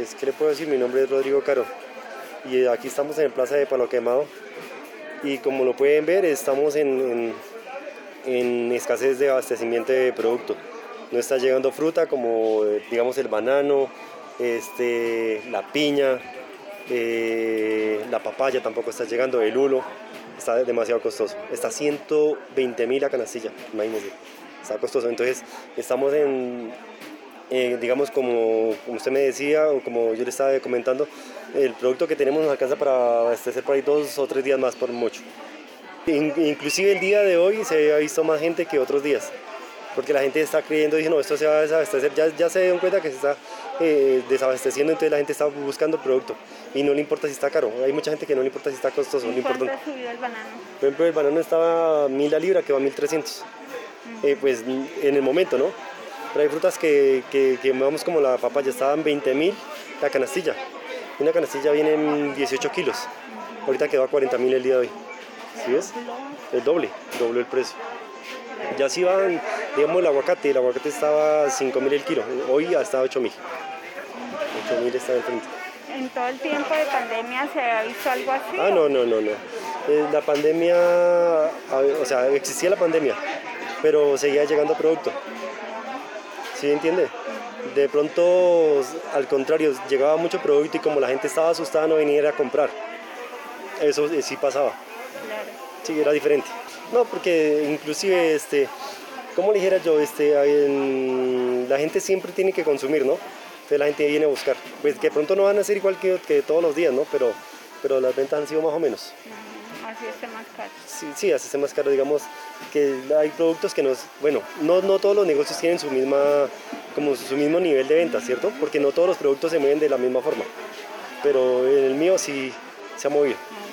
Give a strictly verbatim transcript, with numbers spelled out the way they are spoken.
Es que le puedo decir, mi nombre es Rodrigo Caro y aquí estamos en Plaza de Palo Quemado y como lo pueden ver estamos en, en, en escasez de abastecimiento de producto. No está llegando fruta como digamos el banano, este, la piña, eh, la papaya tampoco está llegando, el hulo está demasiado costoso. Está ciento veinte mil la canastilla, imagínense, está costoso. Entonces estamos en... Eh, digamos como, como usted me decía o como yo le estaba comentando, el producto que tenemos nos alcanza para abastecer por ahí dos o tres días más por mucho. In, inclusive el día de hoy se ha visto más gente que otros días, porque la gente está creyendo, dice no, esto se va a desabastecer, ya, ya se dieron cuenta que se está eh, desabasteciendo, entonces la gente está buscando producto y no le importa si está caro. Hay mucha gente que no le importa si está costoso. ¿Y no cuánto importa. ha subido el banano? Por ejemplo, el banano estaba a mil la libra, que va a mil trescientos, uh-huh. eh, pues en el momento, ¿no? Pero hay frutas que, que, que vamos como la papaya, estaban veinte mil la canastilla. Una canastilla viene en dieciocho kilos. Ahorita quedó a cuarenta mil el día de hoy. ¿Sí ves? El doble, doble el precio. Ya si van, digamos el aguacate, el aguacate estaba a cinco mil el kilo. Hoy hasta a ocho mil. ocho mil está en frente. ¿En todo el tiempo de pandemia se ha visto algo así? Ah, no, no, no, no. Eh, la pandemia, o sea, existía la pandemia, pero seguía llegando producto. ¿Sí entiende? De pronto, al contrario, llegaba mucho producto y como la gente estaba asustada no venía a comprar. Eso sí pasaba. Claro. Sí, era diferente. No, porque inclusive, este, como le dijera yo, este, en, la gente siempre tiene que consumir, ¿no? Entonces la gente viene a buscar. Pues que de pronto no van a ser igual que, que todos los días, ¿no? Pero, pero las ventas han sido más o menos. Uh-huh. Así esté más caro. Sí, sí, así esté más caro, digamos que hay productos que nos, bueno, no, no todos los negocios tienen su misma, como su mismo nivel de venta, ¿cierto? Porque no todos los productos se mueven de la misma forma, pero en el mío sí se ha movido.